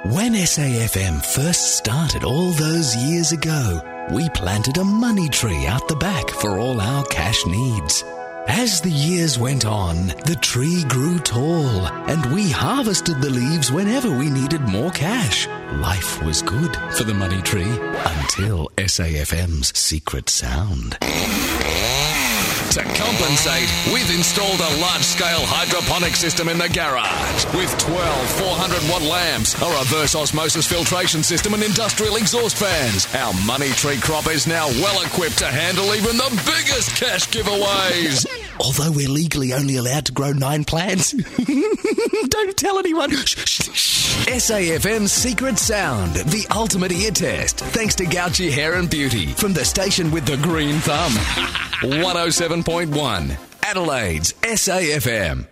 When SAFM first started all those years ago, we planted a money tree out the back for all our cash needs. As the years went on, the tree grew tall and we harvested the leaves whenever we needed more cash. Life was good for the money tree until SAFM's secret sound. To compensate, we've installed a large-scale hydroponic system in the garage with 12 400-watt lamps, a reverse osmosis filtration system and industrial exhaust fans. Our money tree crop is now well-equipped to handle even the biggest cash giveaways. Although we're legally only allowed to grow 9 plants. Don't tell anyone. SAFM's Secret Sound, the ultimate ear test. Thanks to Gouchy Hair and Beauty from the station with the green thumb. 107.1, Adelaide's SAFM.